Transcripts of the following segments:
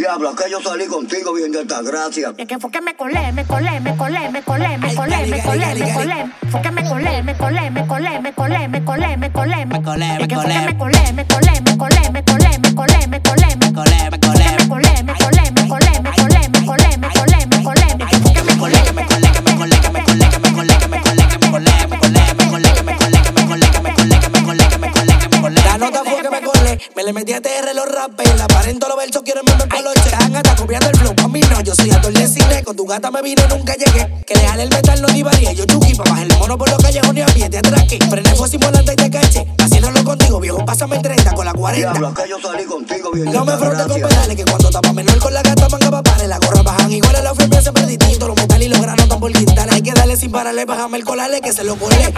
Diablo, es que yo salí contigo viendo esta gracia. Es que fue que me colé. Fue que me colé. Fue que me colé. La nota fue que me colé, me le metí a TR los rapes. La pared en todos los versos quieren verme por los che. Esta gata copiando el flow, pa' mí no, yo soy actor de cine. Con tu gata me vine, nunca llegué. Que le jale el metal no ni varía. Yo chuki pa' bajar el mono por los callejones a pie, te atraqué. Frené fue sin volante y te caché. Haciéndolo contigo, viejo, pásame el 30 con la 40. Diablo, es que yo salí contigo viendo No me esta fronte con gracia. pedales, que cuando tapa menor con la gata manga papares. La gorra bajan igual a la firme se perdí distinto. Los metales y los granos tan por quintales. Hay que darle sin pararle, bájame el colale que se lo colé.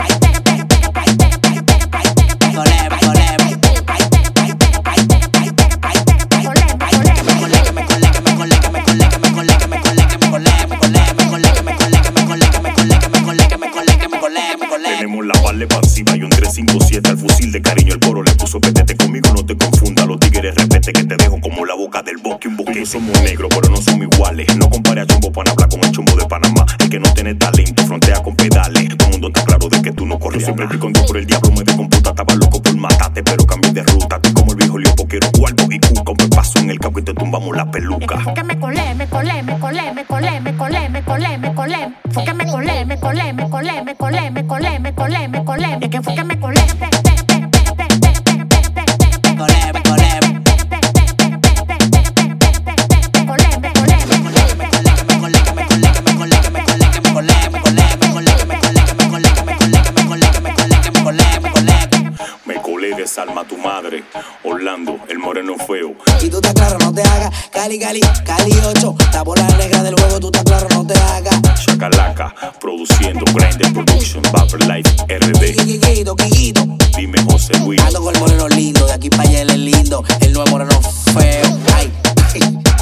Tenemos la bala expansiva y un 357 al fusil de cariño. El coro le puso petete conmigo, no te confunda. Los tigres repete que te dejo como la boca del bosque. Un bosque. Somos negros, pero no somos iguales. No compare a Chumbo para hablar con el Chumbo de Panamá. El que no tiene talento frontea con pedales. Todo el mundo está claro de que tú no corres. Yo siempre estoy contigo por el diablo, me descomputa. Estaba loco por matarte, pero cambié de ruta. Estoy como el viejo lío, quiero cuarto y cuca. Un pepazo en el caco y te tumbamos la peluca. Fue que me colé. Fue que me colé. Es que fue que me colé. Me colé, desalma a tu madre. Orlando, el moreno feo. Y tú estás claro, no te hagas. Cali 8. La bola negra del juego, tú estás claro, no te hagas. Chacalaca, produciendo Grindr Production, Vapor Life, RD. Quiquito. Dime José Luis. Ando con el moreno lindo, de aquí para allá él es lindo. El nuevo moreno feo. Ay.